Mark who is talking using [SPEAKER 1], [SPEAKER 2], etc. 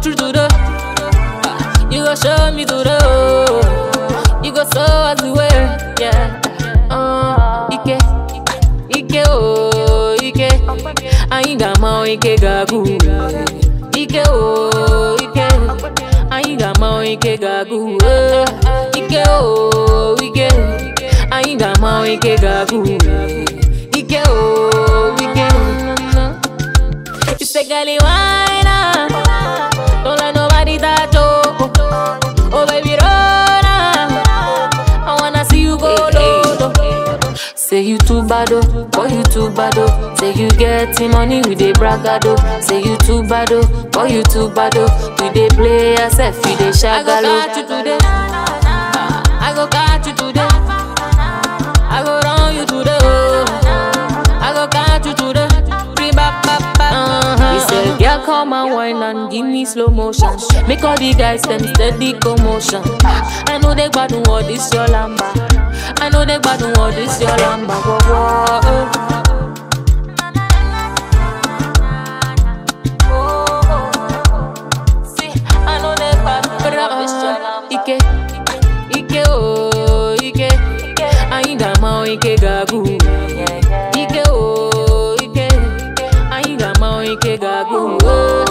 [SPEAKER 1] through to the. You go show me to the. You go show us the way. Yeah. Ike oh Ike. Ainga ma Ike gagu. Ike oh Ike. Ainga ma Ike gagu. Ike oh Ike. Ainga ma Ike gagu. Ike oh Ike. You say girlie wine ah. Don't let nobody touch you. Oh baby run ah. I wanna see you go low. Say you too bad oh, boy you too bad oh. Say you getting money with the bragado. Say you too bad oh, boy you too bad oh. You dey play yourself, you dey shagalo. I go catch you today. I go catch you today. I go run you today. I go catch you today. He said, girl, come and wine and give me slow motion. Make all the guys them steady commotion. I know they bad all this your lamba. I know they bad all this your lamba. See, I know they bad Ike oh Ike. Ainga ma Ike gagu. Ike oh Ike. Ainga ma Ike gagu.